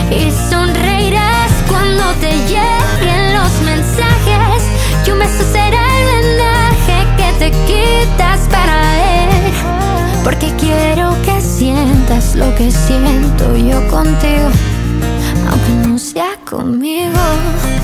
y sonreirás cuando te lleguen los mensajes. Y un beso será el vendaje que te quitas para él, porque quiero que sientas lo que siento yo contigo, aunque no sea conmigo.